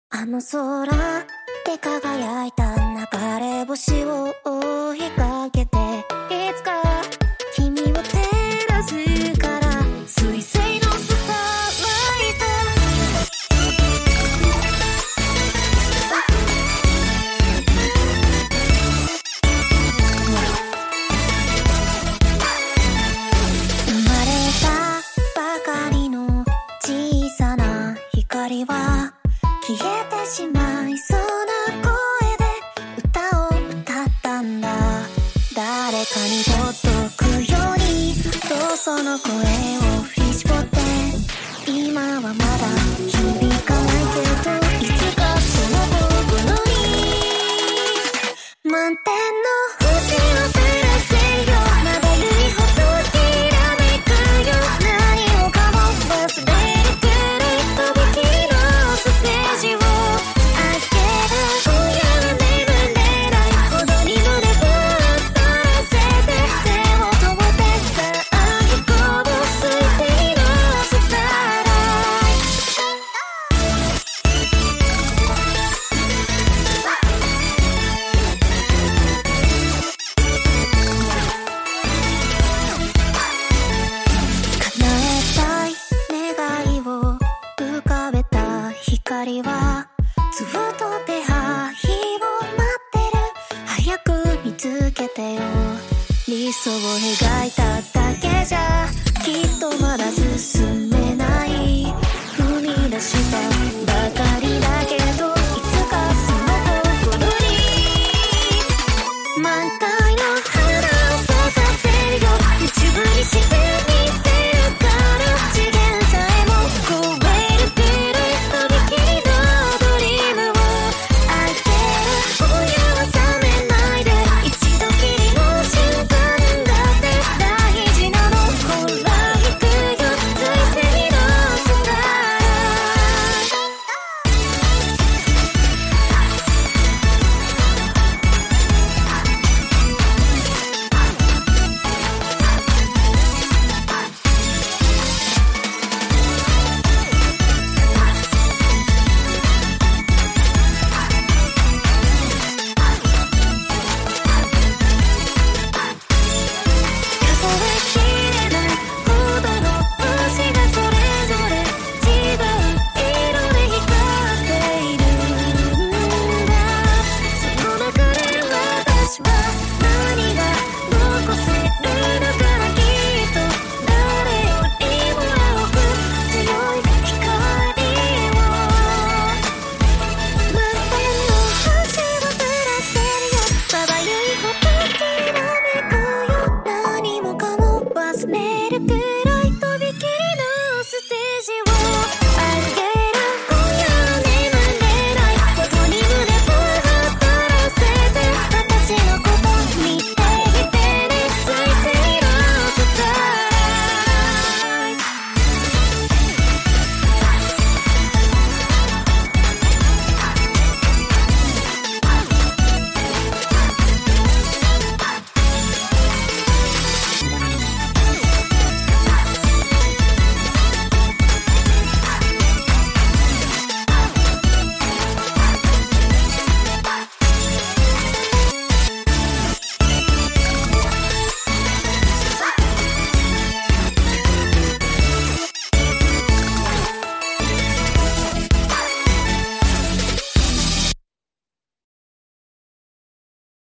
あの空で輝いた流れ星を追いかけて、いつか君を照らすから水星のスターライト。生まれたばかりの小さな光は消えてしまいそうな声で歌を歌ったんだ。誰かに届くようにとその声を振り絞って、今はまだ響かないけど、いつかその心に満天の星を照らせよ。まばゆいほどきらめくよ。何もかも忘れるくらいとびきりのステージを開ける。今夜は眠れないほどに胸ぶっ飛ばせて、手を止めてさあ行こう。水星のスターライト。叶えたい願いを浮かべた光はずっと出会いを待ってる。早く見つけてよ。理想を描いただけじゃきっとまだ進